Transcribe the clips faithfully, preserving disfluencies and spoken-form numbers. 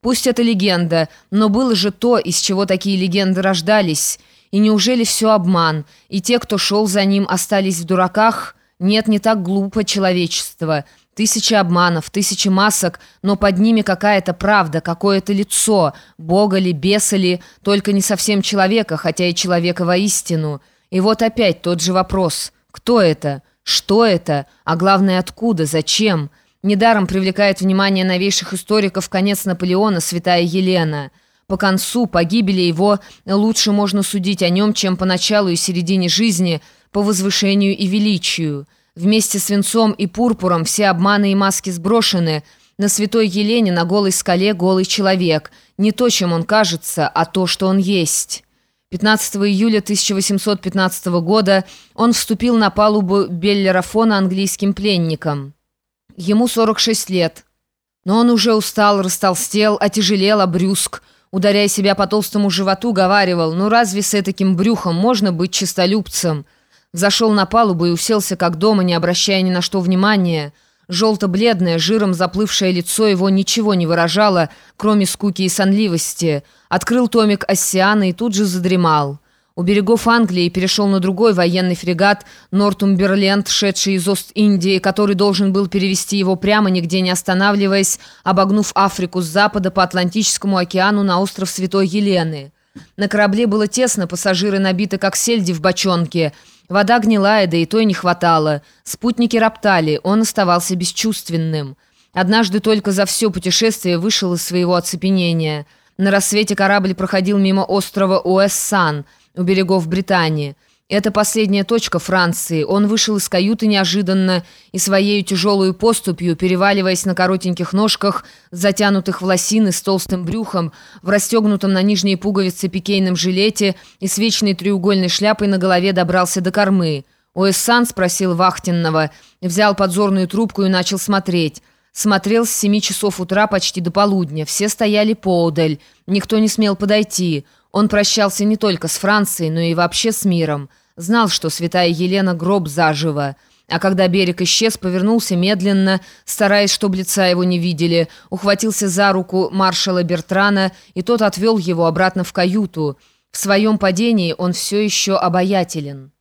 Пусть это легенда, но было же то, из чего такие легенды рождались. И неужели все обман, и те, кто шел за ним, остались в дураках? Нет, не так глупо человечество. Тысячи обманов, тысячи масок, но под ними какая-то правда, какое-то лицо, бога ли, беса ли, только не совсем человека, хотя и человека воистину. И вот опять тот же вопрос. Кто это? Что это? А главное, откуда? Зачем? Недаром привлекает внимание новейших историков конец Наполеона, святая Елена. По концу, по гибели его, лучше можно судить о нем, чем по началу и середине жизни, по возвышению и величию. Вместе с венцом и пурпуром все обманы и маски сброшены. На святой Елене на голой скале голый человек. Не то, чем он кажется, а то, что он есть. пятнадцатого июля тысяча восемьсот пятнадцатого года он вступил на палубу Беллерафона английским пленником. Ему сорок шесть лет. Но он уже устал, растолстел, отяжелел, обрюзг. Ударяя себя по толстому животу, говаривал: «Ну разве с этаким брюхом можно быть честолюбцем?» Зашел на палубу и уселся как дома, не обращая ни на что внимания. Желто-бледное, жиром заплывшее лицо его ничего не выражало, кроме скуки и сонливости. Открыл томик Оссиана и тут же задремал. У берегов Англии перешел на другой военный фрегат «Нортумберленд», шедший из Ост-Индии, который должен был перевести его прямо, нигде не останавливаясь, обогнув Африку с запада по Атлантическому океану на остров Святой Елены. На корабле было тесно, пассажиры набиты, как сельди в бочонке. Вода гнилая, да и той не хватало. Спутники роптали, он оставался бесчувственным. Однажды только за все путешествие вышел из своего оцепенения. На рассвете корабль проходил мимо острова Уэссан, у берегов Британии. Это последняя точка Франции. Он вышел из каюты неожиданно и своей тяжелой поступью, переваливаясь на коротеньких ножках, затянутых в лосины с толстым брюхом, в расстегнутом на нижние пуговицы пикейном жилете и с вечной треугольной шляпой на голове добрался до кормы. «Уэссан?» — спросил вахтенного, взял подзорную трубку и начал смотреть. Смотрел с семи часов утра почти до полудня. Все стояли поодаль. Никто не смел подойти. Он прощался не только с Францией, но и вообще с миром. Знал, что святая Елена гроб заживо. А когда берег исчез, повернулся медленно, стараясь, чтобы лица его не видели, ухватился за руку маршала Бертрана, и тот отвел его обратно в каюту. В своем падении он все еще обаятелен.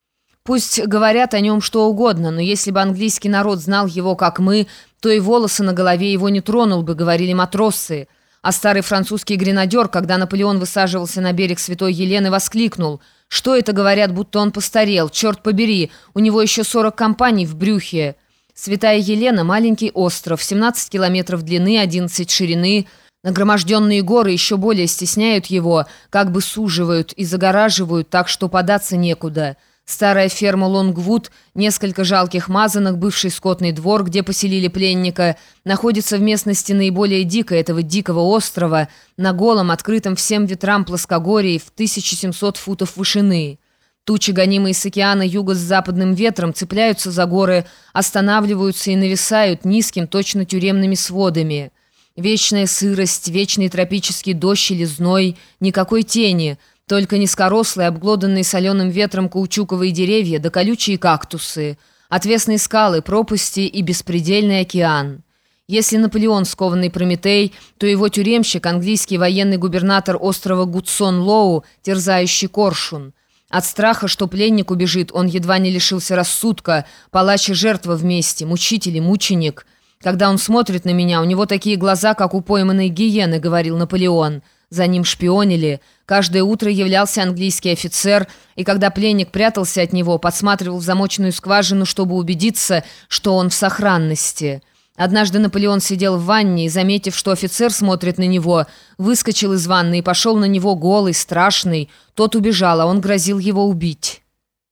Пусть говорят о нем что угодно, но если бы английский народ знал его, как мы, то и волосы на голове его не тронул бы, говорили матросы. А старый французский гренадер, когда Наполеон высаживался на берег Святой Елены, воскликнул: «Что это, говорят, будто он постарел? Черт побери, у него еще сорок компаний в брюхе». Святая Елена — маленький остров, семнадцать километров длины, одиннадцать ширины. Нагроможденные горы еще более стесняют его, как бы суживают и загораживают так, что податься некуда. Старая ферма Лонгвуд, несколько жалких мазанок, бывший скотный двор, где поселили пленника, находится в местности наиболее дикой этого дикого острова, на голом, открытом всем ветрам плоскогорье в тысячу семьсот футов вышины. Тучи, гонимые с океана юго-западным ветром, цепляются за горы, останавливаются и нависают низким, точно тюремными сводами. Вечная сырость, вечный тропический дождь или зной, никакой тени — только низкорослые, обглоданные соленым ветром каучуковые деревья да колючие кактусы, отвесные скалы, пропасти и беспредельный океан. Если Наполеон скованный Прометей, то его тюремщик, английский военный губернатор острова Гудсон-Лоу, терзающий коршун. От страха, что пленник убежит, он едва не лишился рассудка, палач и жертва вместе, мучитель и мученик. «Когда он смотрит на меня, у него такие глаза, как у пойманной гиены», — говорил Наполеон. За ним шпионили. Каждое утро являлся английский офицер, и когда пленник прятался от него, подсматривал в замочную скважину, чтобы убедиться, что он в сохранности. Однажды Наполеон сидел в ванне и, заметив, что офицер смотрит на него, выскочил из ванны и пошел на него голый, страшный. Тот убежал, а он грозил его убить.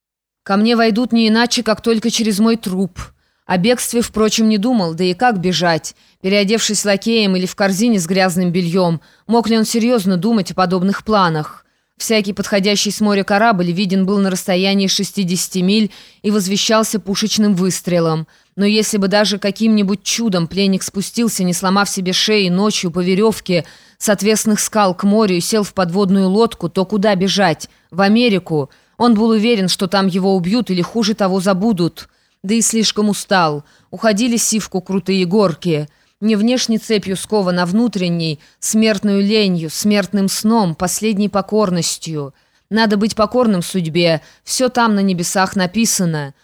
«Ко мне войдут не иначе, как только через мой труп». О бегстве, впрочем, не думал, да и как бежать? Переодевшись лакеем или в корзине с грязным бельем, мог ли он серьезно думать о подобных планах? Всякий подходящий с моря корабль виден был на расстоянии шестидесяти миль и возвещался пушечным выстрелом. Но если бы даже каким-нибудь чудом пленник спустился, не сломав себе шеи ночью по веревке с отвесных скал к морю и сел в подводную лодку, то куда бежать? В Америку. Он был уверен, что там его убьют или хуже того забудут. Да и слишком устал. Уходили сивку крутые горки. Не внешней цепью скован, а внутренней, смертную ленью, смертным сном, последней покорностью. Надо быть покорным судьбе, все там на небесах написано.